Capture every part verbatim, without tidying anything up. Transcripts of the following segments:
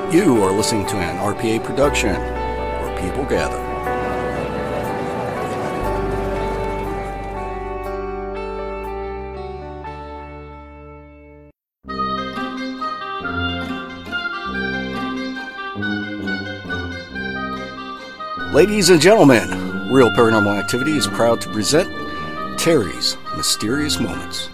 You are listening to an R P A production, where people gather. Ladies and gentlemen, Real Paranormal Activity is proud to present Terry's Mysterious Moments.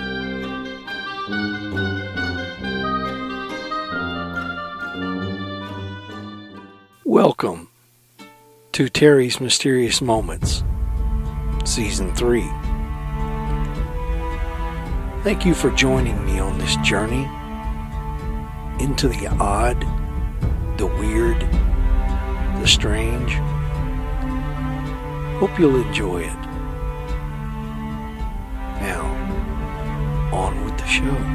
Welcome to Terry's Mysterious Moments, Season three. Thank you for joining me on this journey into the odd, the weird, the strange. Hope you'll enjoy it. Now, on with the show.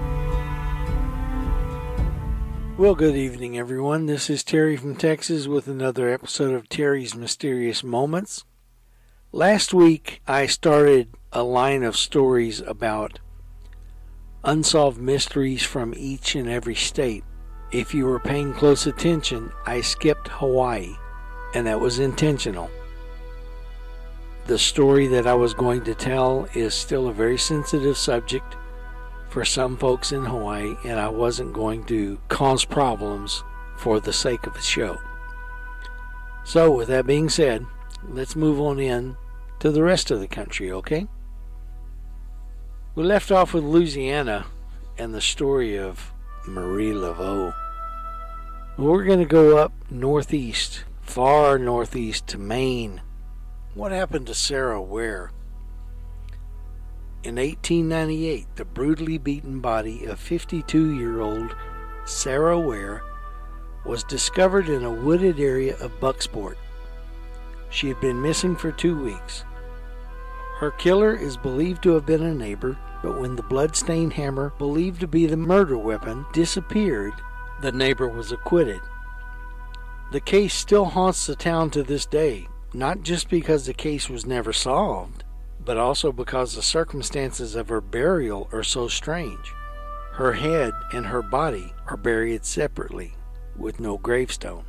Well, good evening, everyone. This is Terry from Texas with another episode of Terry's Mysterious Moments. Last week, I started a line of stories about unsolved mysteries from each and every state. If you were paying close attention, I skipped Hawaii, and that was intentional. The story that I was going to tell is still a very sensitive subject for some folks in Hawaii, and I wasn't going to cause problems for the sake of the show. So, with that being said, let's move on in to the rest of the country, okay? We left off with Louisiana and the story of Marie Laveau. We're going to go up northeast, far northeast to Maine. What happened to Sarah Ware? In eighteen ninety-eight, the brutally beaten body of fifty-two-year-old Sarah Ware was discovered in a wooded area of Bucksport. She had been missing for two weeks. Her killer is believed to have been a neighbor, but when the blood-stained hammer, believed to be the murder weapon, disappeared, the neighbor was acquitted. The case still haunts the town to this day, not just because the case was never solved, but also because the circumstances of her burial are so strange. Her head and her body are buried separately, with no gravestone.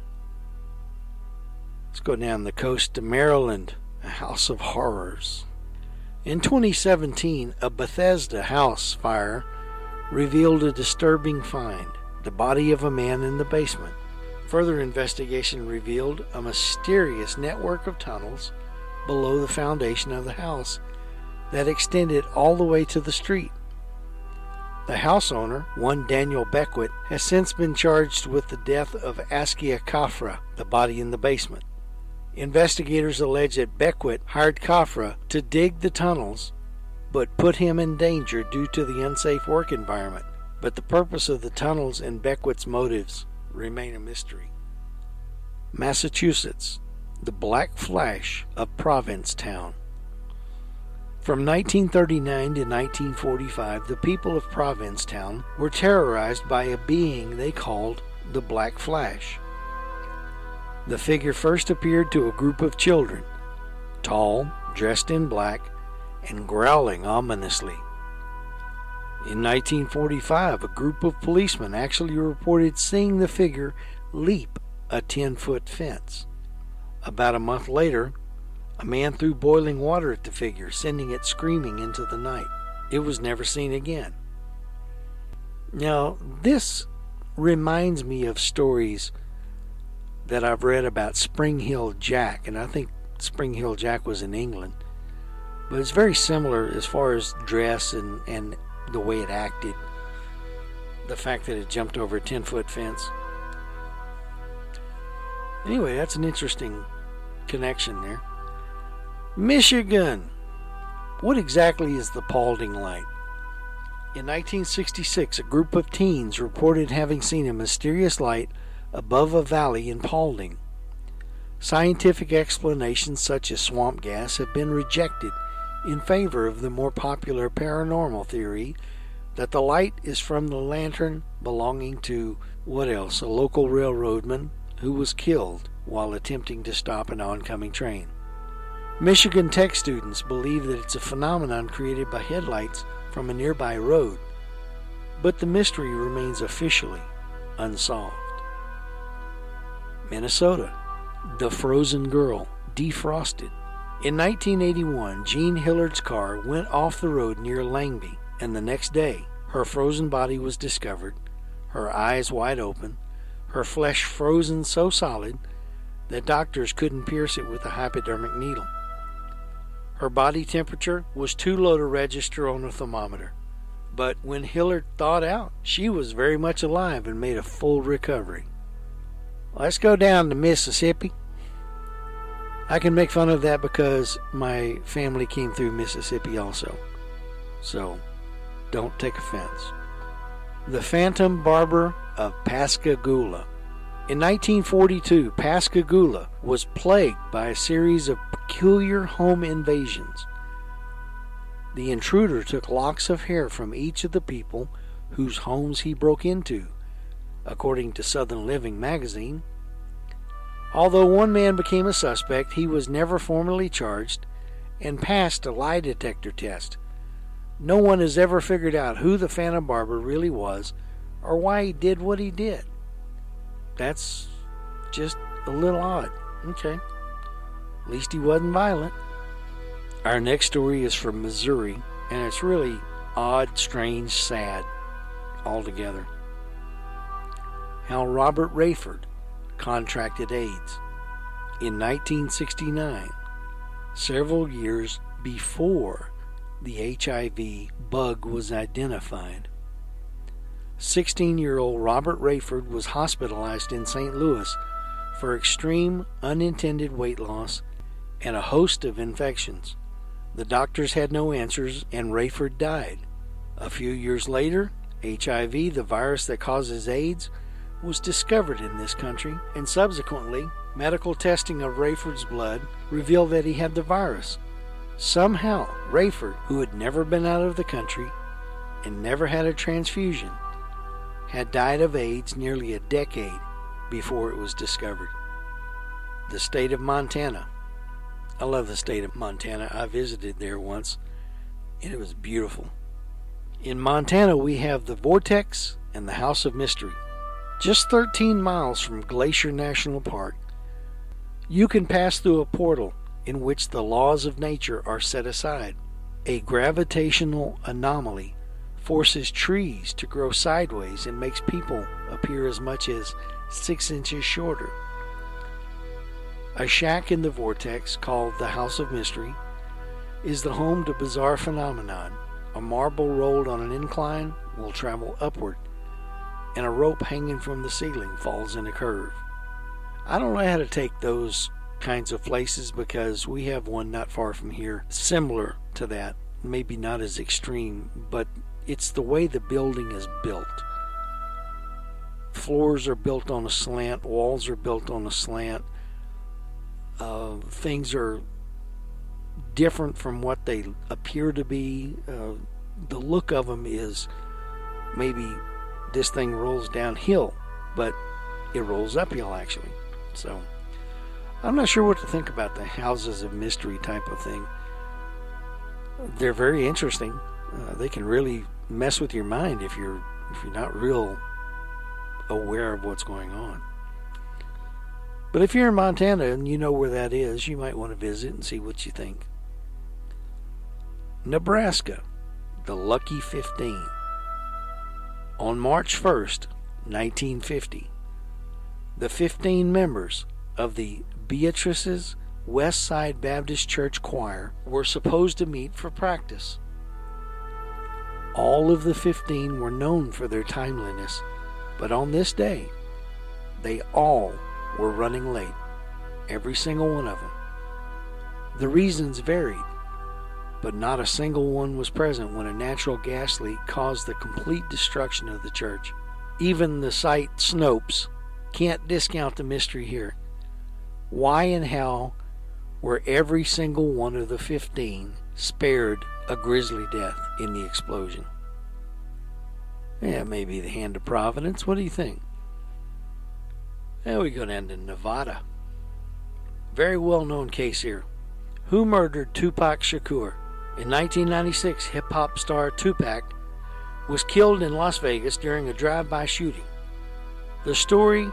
Let's go down the coast to Maryland, a house of horrors. In twenty seventeen, a Bethesda house fire revealed a disturbing find, the body of a man in the basement. Further investigation revealed a mysterious network of tunnels below the foundation of the house that extended all the way to the street. The house owner, one Daniel Beckwith, has since been charged with the death of Askia Kafra, the body in the basement. Investigators allege that Beckwith hired Kafra to dig the tunnels, but put him in danger due to the unsafe work environment. But the purpose of the tunnels and Beckwith's motives remain a mystery. Massachusetts, the Black Flash of Provincetown. From nineteen thirty-nine to nineteen forty-five, the people of Provincetown were terrorized by a being they called the Black Flash. The figure first appeared to a group of children, tall, dressed in black, and growling ominously. In nineteen forty-five, a group of policemen actually reported seeing the figure leap a ten-foot fence. About a month later, a man threw boiling water at the figure, sending it screaming into the night. It was never seen again. Now, this reminds me of stories that I've read about Spring Hill Jack, and I think Spring Hill Jack was in England. But it's very similar as far as dress and, and the way it acted. The fact that it jumped over a ten-foot fence. Anyway, that's an interesting connection there. Michigan. What exactly is the Paulding Light? In nineteen sixty-six, a group of teens reported having seen a mysterious light above a valley in Paulding. Scientific explanations such as swamp gas have been rejected in favor of the more popular paranormal theory that the light is from the lantern belonging to, what else, a local railroadman who was killed while attempting to stop an oncoming train. Michigan Tech students believe that it's a phenomenon created by headlights from a nearby road, but the mystery remains officially unsolved. Minnesota, the frozen girl defrosted. In nineteen eighty-one, Jean Hillard's car went off the road near Langby, and the next day, her frozen body was discovered, her eyes wide open, her flesh frozen so solid that doctors couldn't pierce it with a hypodermic needle. Her body temperature was too low to register on a thermometer, but when Hillard thawed out, she was very much alive and made a full recovery. Let's go down to Mississippi. I can make fun of that because my family came through Mississippi also, so don't take offense. The Phantom Barber of Pascagoula. In nineteen forty-two, Pascagoula was plagued by a series of peculiar home invasions. The intruder took locks of hair from each of the people whose homes he broke into, according to Southern Living magazine. Although one man became a suspect, he was never formally charged and passed a lie detector test. No one has ever figured out who the Phantom Barber really was or why he did what he did. That's just a little odd. Okay. At least he wasn't violent. Our next story is from Missouri, and it's really odd, strange, sad altogether. How Robert Rayford contracted AIDS in nineteen sixty-nine, several years before the H I V bug was identified. sixteen-year-old Robert Rayford was hospitalized in Saint Louis for extreme unintended weight loss and a host of infections. The doctors had no answers, and Rayford died. A few years later, H I V, the virus that causes AIDS, was discovered in this country, and subsequently, medical testing of Rayford's blood revealed that he had the virus. Somehow, Rayford, who had never been out of the country and never had a transfusion, had died of AIDS nearly a decade before it was discovered. The state of Montana. I love the state of Montana. I visited there once, and it was beautiful. In Montana, we have the Vortex and the House of Mystery. Just thirteen miles from Glacier National Park, you can pass through a portal in which the laws of nature are set aside. A gravitational anomaly forces trees to grow sideways and makes people appear as much as six inches shorter. A shack in the vortex, called the House of Mystery, is the home to bizarre phenomenon. A marble rolled on an incline will travel upward, and a rope hanging from the ceiling falls in a curve. I don't know how to take those kinds of places because we have one not far from here similar to that. Maybe not as extreme, but it's the way the building is built. Floors are built on a slant, walls are built on a slant. Uh, things are different from what they appear to be. Uh, the look of them is maybe this thing rolls downhill, but it rolls uphill actually. So I'm not sure what to think about the houses of mystery type of thing. They're very interesting. Uh, they can really mess with your mind if you're if you're not real aware of what's going on. But if you're in Montana and you know where that is, you might want to visit and see what you think. Nebraska, the Lucky fifteen. On March first, nineteen fifty, the fifteen members of the Beatrice's West Side Baptist Church Choir were supposed to meet for practice. All of the fifteen were known for their timeliness, but on this day, they all were running late, every single one of them. The reasons varied, but not a single one was present when a natural gas leak caused the complete destruction of the church. Even the site Snopes can't discount the mystery here. Why and how were every single one of the fifteen spared a grisly death in the explosion? Yeah, maybe the hand of Providence. What do you think? Now we go down to Nevada. Very well-known case here. Who murdered Tupac Shakur? In nineteen ninety-six, hip-hop star Tupac was killed in Las Vegas during a drive-by shooting. The story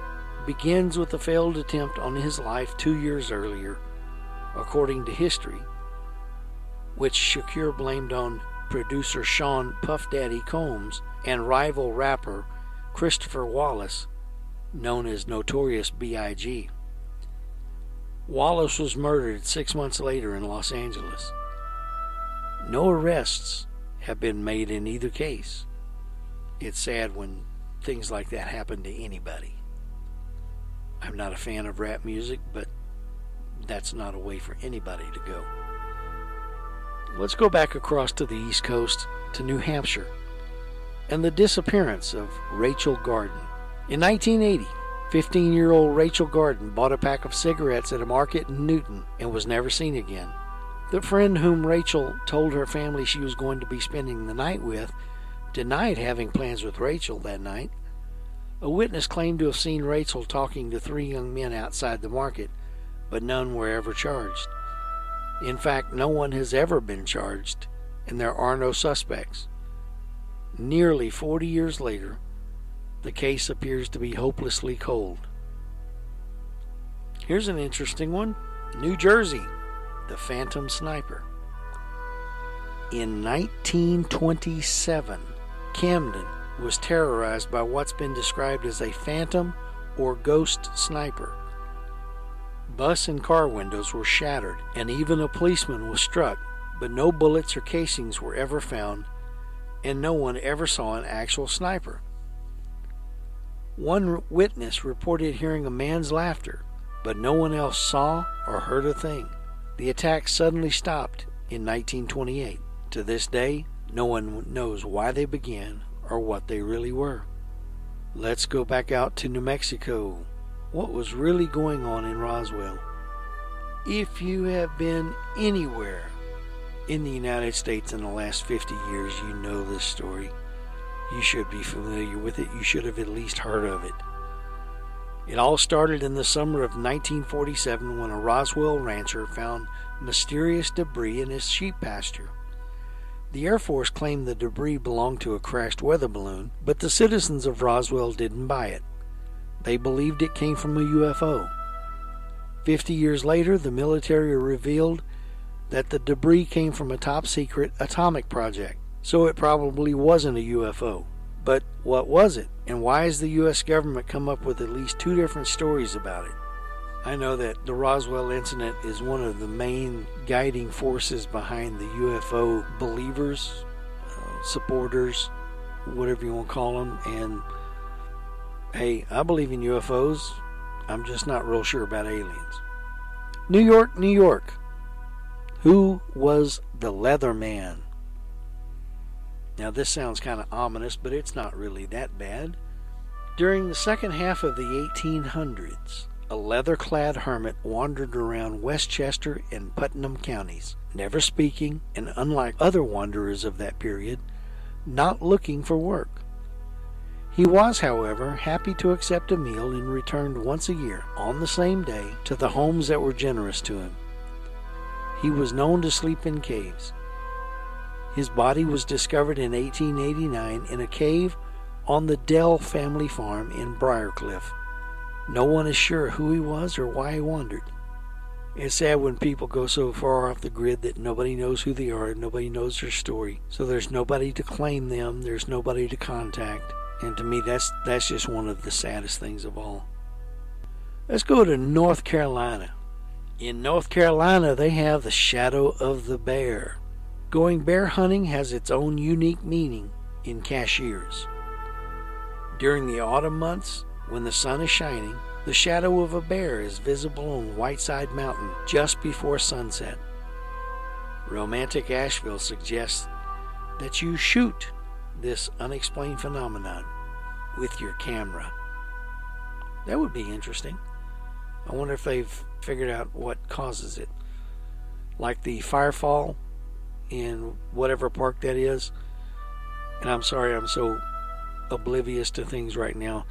begins with a failed attempt on his life two years earlier, according to history, which Shakur blamed on producer Sean Puff Daddy Combs and rival rapper Christopher Wallace, known as Notorious B I G Wallace was murdered six months later in Los Angeles. No arrests have been made in either case. It's sad when things like that happen to anybody. I'm not a fan of rap music, but that's not a way for anybody to go. Let's go back across to the East Coast to New Hampshire and the disappearance of Rachel Garden. In nineteen eighty, fifteen-year-old Rachel Garden bought a pack of cigarettes at a market in Newton and was never seen again. The friend whom Rachel told her family she was going to be spending the night with denied having plans with Rachel that night. A witness claimed to have seen Rachel talking to three young men outside the market, but none were ever charged. In fact, no one has ever been charged, and there are no suspects. Nearly forty years later, the case appears to be hopelessly cold. Here's an interesting one. New Jersey, the Phantom Sniper. In nineteen twenty-seven, Camden was terrorized by what's been described as a phantom or ghost sniper. Bus and car windows were shattered, and even a policeman was struck, but no bullets or casings were ever found, and no one ever saw an actual sniper. One witness reported hearing a man's laughter, but no one else saw or heard a thing. The attack suddenly stopped in nineteen twenty-eight. To this day, no one knows why they began or what they really were. Let's go back out to New Mexico. What was really going on in Roswell? If you have been anywhere in the United States in the last fifty years, you know this story. You should be familiar with it. You should have at least heard of it. It all started in the summer of nineteen forty-seven when a Roswell rancher found mysterious debris in his sheep pasture. The Air Force claimed the debris belonged to a crashed weather balloon, but the citizens of Roswell didn't buy it. They believed it came from a U F O. Fifty years later, the military revealed that the debris came from a top-secret atomic project, so it probably wasn't a U F O. But what was it, and why has the U S government come up with at least two different stories about it? I know that the Roswell incident is one of the main guiding forces behind the U F O believers, uh, supporters, whatever you want to call them, and hey, I believe in U F Os. I'm just not real sure about aliens. New York, New York. Who was the Leatherman? Now this sounds kind of ominous, but it's not really that bad. During the second half of the eighteen hundreds, a leather-clad hermit wandered around Westchester and Putnam counties, never speaking, and unlike other wanderers of that period, not looking for work. He was, however, happy to accept a meal and returned once a year, on the same day, to the homes that were generous to him. He was known to sleep in caves. His body was discovered in eighteen eighty-nine in a cave on the Dell family farm in Briarcliff. No one is sure who he was or why he wandered. It's sad when people go so far off the grid that nobody knows who they are, nobody knows their story, so there's nobody to claim them, there's nobody to contact. And to me, that's that's just one of the saddest things of all. Let's go to North Carolina. In North Carolina, they have the shadow of the bear. Going bear hunting has its own unique meaning in Cashiers. During the autumn months, when the sun is shining, the shadow of a bear is visible on Whiteside Mountain just before sunset. Romantic Asheville suggests that you shoot this unexplained phenomenon with your camera. That would be interesting. I wonder if they've figured out what causes it. Like the firefall in whatever park that is. And I'm sorry, I'm so oblivious to things right now.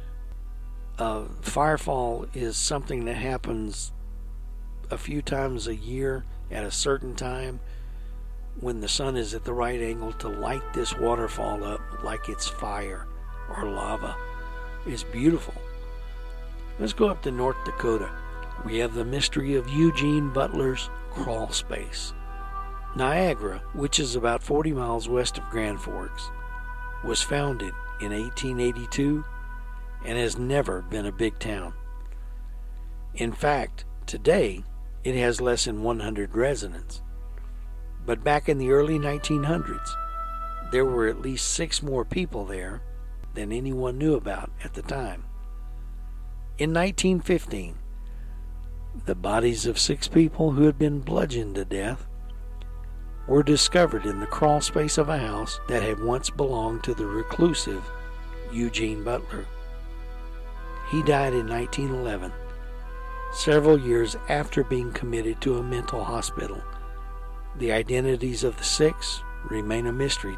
Uh, firefall is something that happens a few times a year at a certain time when the sun is at the right angle to light this waterfall up like it's fire or lava. It's beautiful. Let's go up to North Dakota. We have the mystery of Eugene Butler's crawl space. Niagara, which is about forty miles west of Grand Forks, was founded in eighteen eighty-two and has never been a big town. In fact, today it has less than one hundred residents. But back in the early nineteen hundreds, there were at least six more people there than anyone knew about at the time. In nineteen fifteen, the bodies of six people who had been bludgeoned to death were discovered in the crawl space of a house that had once belonged to the reclusive Eugene Butler. He died in nineteen eleven, several years after being committed to a mental hospital. The identities of the six remain a mystery.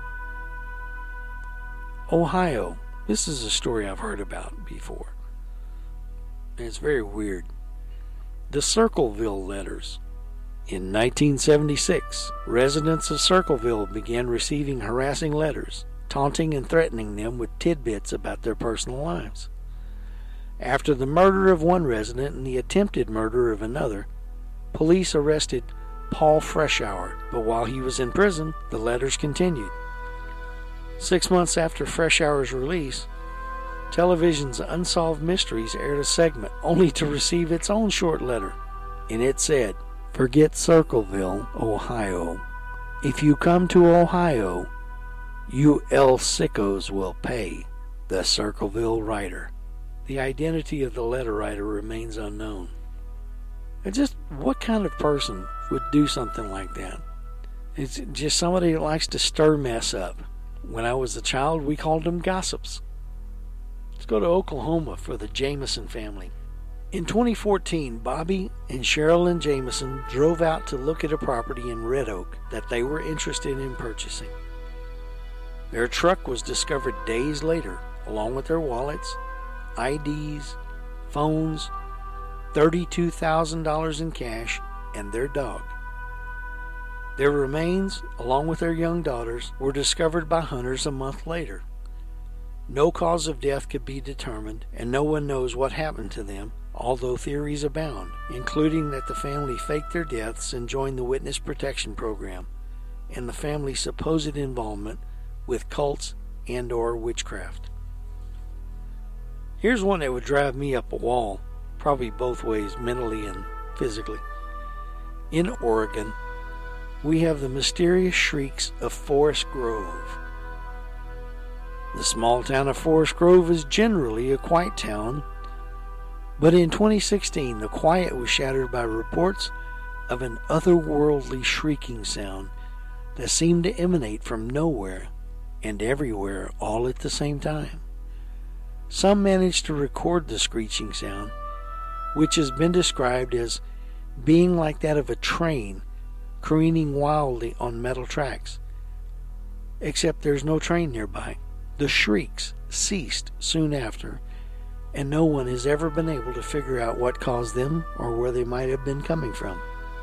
Ohio. This is a story I've heard about before. It's very weird. The Circleville letters. In nineteen seventy-six, residents of Circleville began receiving harassing letters, taunting and threatening them with tidbits about their personal lives. After the murder of one resident and the attempted murder of another, police arrested Paul Freshour, but while he was in prison, the letters continued. Six months after Freshour's release, television's Unsolved Mysteries aired a segment only to receive its own short letter. And it said, "Forget Circleville, Ohio. If you come to Ohio, you El Sickos will pay. The Circleville writer." The identity of the letter writer remains unknown. And just what kind of person would do something like that? It's just somebody that likes to stir mess up. When I was a child, we called them gossips. Let's go to Oklahoma for the Jameson family. In twenty fourteen, Bobby and Sherilyn Jameson drove out to look at a property in Red Oak that they were interested in purchasing. Their truck was discovered days later, along with their wallets, I Ds, phones, thirty-two thousand dollars in cash, and their dog. Their remains, along with their young daughters, were discovered by hunters a month later. No cause of death could be determined, and no one knows what happened to them, although theories abound, including that the family faked their deaths and joined the Witness Protection Program, and the family's supposed involvement with cults and or witchcraft. Here's one that would drive me up a wall, probably both ways, mentally and physically. In Oregon, we have the mysterious shrieks of Forest Grove. The small town of Forest Grove is generally a quiet town, but in twenty sixteen the quiet was shattered by reports of an otherworldly shrieking sound that seemed to emanate from nowhere and everywhere all at the same time. Some managed to record the screeching sound, which has been described as being like that of a train careening wildly on metal tracks. Except there's no train nearby. The shrieks ceased soon after, and no one has ever been able to figure out what caused them or where they might have been coming from.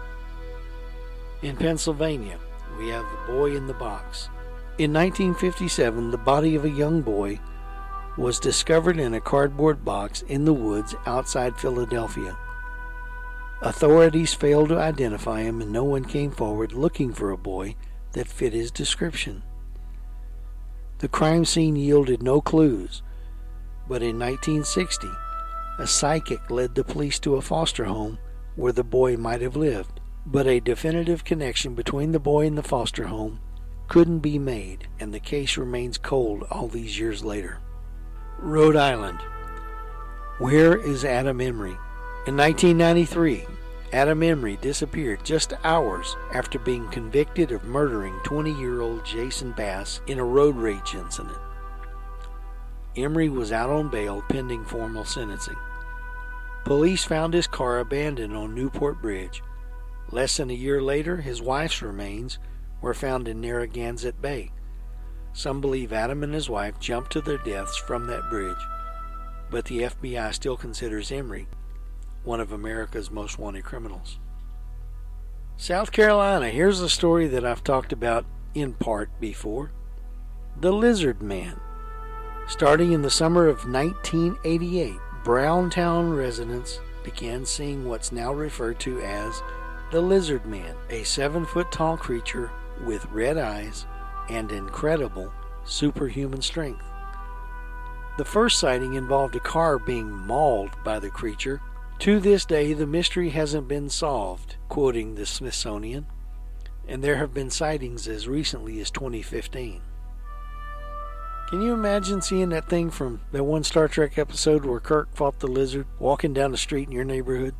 In Pennsylvania, we have the boy in the box. In nineteen fifty-seven, the body of a young boy was discovered in a cardboard box in the woods outside Philadelphia. Authorities failed to identify him, and no one came forward looking for a boy that fit his description. The crime scene yielded no clues, but in nineteen sixty, a psychic led the police to a foster home where the boy might have lived, but a definitive connection between the boy and the foster home couldn't be made, and the case remains cold all these years later. Rhode Island. Where is Adam Emery? In nineteen ninety-three, Adam Emery disappeared just hours after being convicted of murdering twenty-year-old Jason Bass in a road rage incident. Emery was out on bail pending formal sentencing. Police found his car abandoned on Newport Bridge. Less than a year later, his wife's remains were found in Narragansett Bay. Some believe Adam and his wife jumped to their deaths from that bridge, but the F B I still considers Emery one of America's most wanted criminals. South Carolina, here's a story that I've talked about in part before. The Lizard Man. Starting in the summer of nineteen eighty-eight, Browntown residents began seeing what's now referred to as the Lizard Man, a seven-foot-tall creature with red eyes and incredible superhuman strength. The first sighting involved a car being mauled by the creature. To this day, the mystery hasn't been solved, quoting the Smithsonian, and there have been sightings as recently as twenty fifteen. Can you imagine seeing that thing from that one Star Trek episode where Kirk fought the lizard walking down the street in your neighborhood?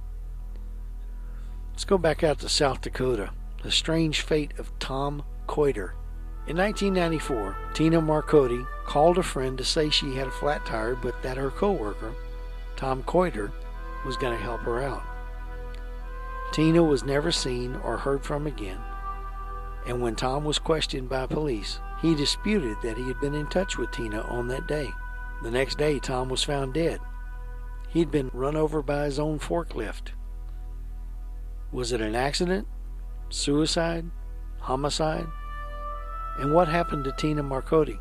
Let's go back out to South Dakota. The strange fate of Tom Coiter. In nineteen ninety-four, Tina Marcotti called a friend to say she had a flat tire, but that her coworker, Tom Coiter, was going to help her out. Tina was never seen or heard from again, and when Tom was questioned by police, he disputed that he had been in touch with Tina on that day. The next day, Tom was found dead. He'd been run over by his own forklift. Was it an accident? Suicide? Homicide? And what happened to Tina Marcotti?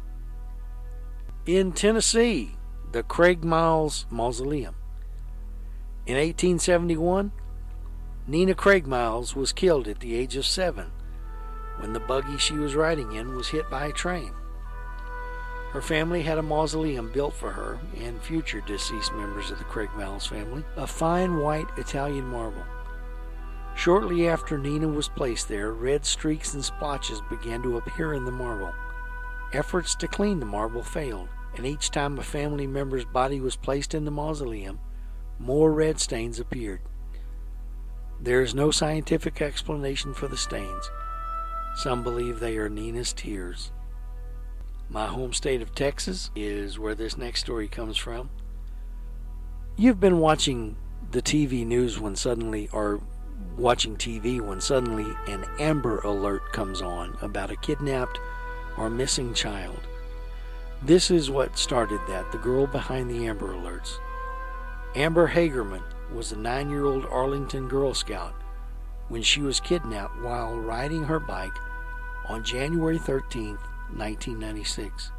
In Tennessee, the Craig Miles Mausoleum. In eighteen seventy-one, Nina Craig Miles was killed at the age of seven when the buggy she was riding in was hit by a train. Her family had a mausoleum built for her and future deceased members of the Craig Miles family, a fine white Italian marble. Shortly after Nina was placed there, red streaks and splotches began to appear in the marble. Efforts to clean the marble failed, and each time a family member's body was placed in the mausoleum, more red stains appeared. There is no scientific explanation for the stains. Some believe they are Nina's tears. My home state of Texas is where this next story comes from. You've been watching the T V news when suddenly, or watching T V when suddenly an Amber Alert comes on about a kidnapped or missing child. This is what started that, the girl behind the Amber Alerts. Amber Hagerman was a nine-year-old Arlington Girl Scout when she was kidnapped while riding her bike on January thirteenth, nineteen ninety-six.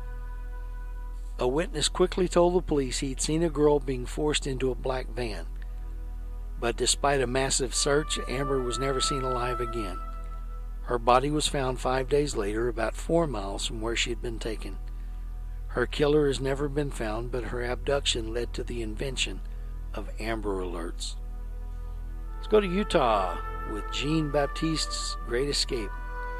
A witness quickly told the police he'd seen a girl being forced into a black van. But despite a massive search, Amber was never seen alive again. Her body was found five days later, about four miles from where she had been taken. Her killer has never been found, but her abduction led to the invention of Amber Alerts. Let's go to Utah with Jean Baptiste's Great Escape.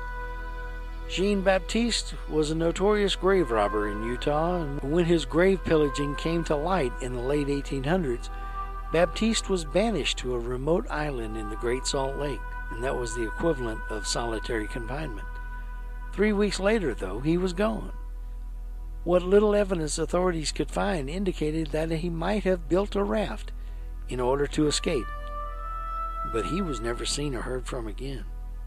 Jean Baptiste was a notorious grave robber in Utah, and when his grave pillaging came to light in the late eighteen hundreds, Baptiste was banished to a remote island in the Great Salt Lake, and that was the equivalent of solitary confinement. Three weeks later, though, he was gone. What little evidence authorities could find indicated that he might have built a raft in order to escape, but he was never seen or heard from again.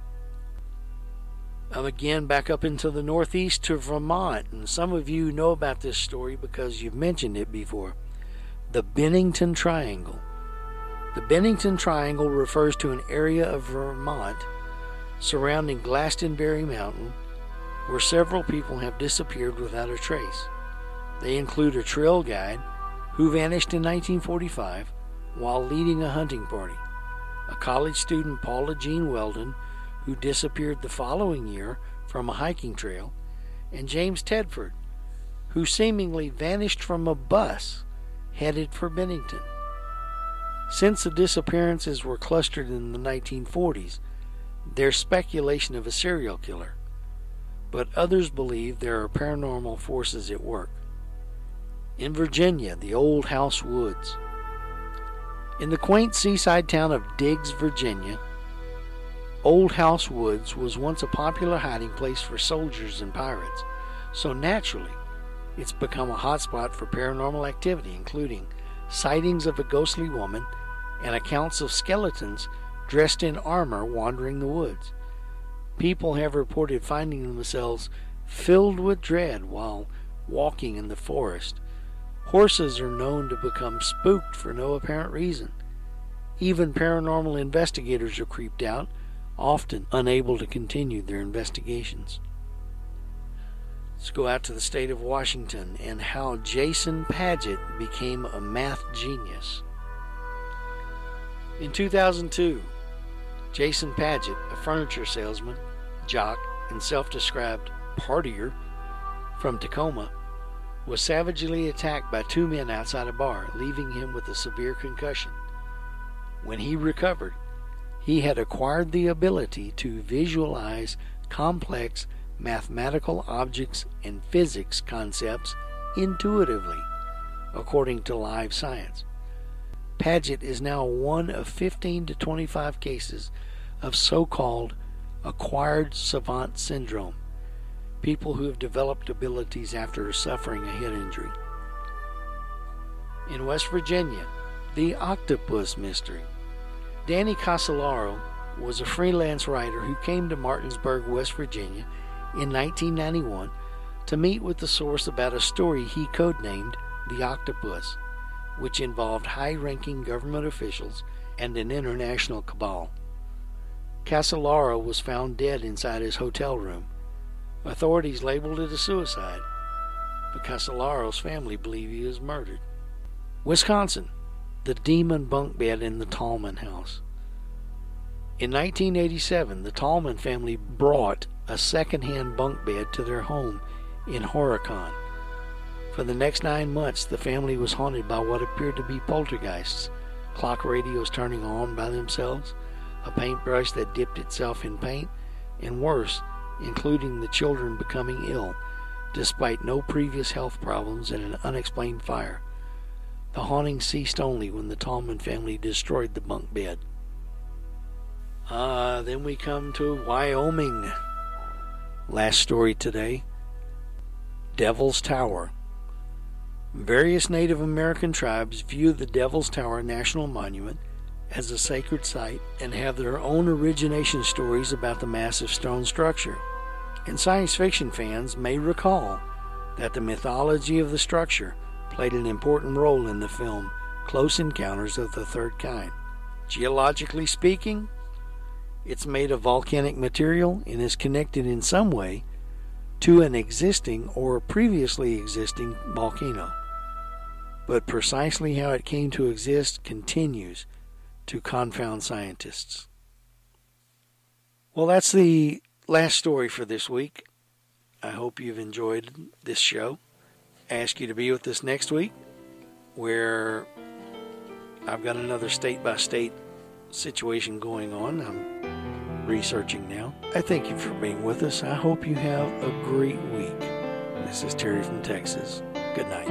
I'm again back up into the Northeast to Vermont, and some of you know about this story because you've mentioned it before. The Bennington Triangle. The Bennington Triangle refers to an area of Vermont surrounding Glastonbury Mountain where several people have disappeared without a trace. They include a trail guide who vanished in nineteen forty-five while leading a hunting party, a college student, Paula Jean Weldon, who disappeared the following year from a hiking trail, and James Tedford, who seemingly vanished from a bus headed for Bennington. Since the disappearances were clustered in the nineteen forties, there's speculation of a serial killer, but others believe there are paranormal forces at work. In Virginia, the Old House Woods. In the quaint seaside town of Diggs, Virginia, Old House Woods was once a popular hiding place for soldiers and pirates, so naturally, it's become a hotspot for paranormal activity, including sightings of a ghostly woman and accounts of skeletons dressed in armor wandering the woods. People have reported finding themselves filled with dread while walking in the forest. Horses are known to become spooked for no apparent reason. Even paranormal investigators are creeped out, often unable to continue their investigations. Let's go out to the state of Washington and how Jason Padgett became a math genius. In two thousand two, Jason Padgett, a furniture salesman, jock, and self-described partier from Tacoma, was savagely attacked by two men outside a bar, leaving him with a severe concussion. When he recovered, he had acquired the ability to visualize complex mathematical objects and physics concepts intuitively, according to Live Science. Padgett is now one of fifteen to twenty-five cases of so-called acquired savant syndrome, people who have developed abilities after suffering a head injury. In West Virginia, the octopus mystery. Danny Casolaro was a freelance writer who came to Martinsburg, West Virginia in nineteen ninety-one to meet with the source about a story he codenamed The Octopus, which involved high-ranking government officials and an international cabal. Casolaro was found dead inside his hotel room. Authorities labeled it a suicide, but Casolaro's family believe he was murdered. Wisconsin, the demon bunk bed in the Tallman house. In nineteen eighty-seven, the Tallman family brought a second-hand bunk bed to their home in Horicon. For the next nine months, the family was haunted by what appeared to be poltergeists, clock radios turning on by themselves, a paintbrush that dipped itself in paint, and worse, including the children becoming ill, despite no previous health problems and an unexplained fire. The haunting ceased only when the Tallman family destroyed the bunk bed. Ah, uh, then we come to Wyoming. Last story today. Devil's Tower. Various Native American tribes view the Devil's Tower National Monument as a sacred site and have their own origination stories about the massive stone structure. And science fiction fans may recall that the mythology of the structure played an important role in the film Close Encounters of the Third Kind. Geologically speaking, it's made of volcanic material and is connected in some way to an existing or previously existing volcano. But precisely how it came to exist continues to confound scientists. Well, that's the last story for this week. I hope you've enjoyed this show. I ask you to be with us next week, where I've got another state-by-state situation going on. I'm researching now. I thank you for being with us. I hope you have a great week. This is Terry from Texas. Good night.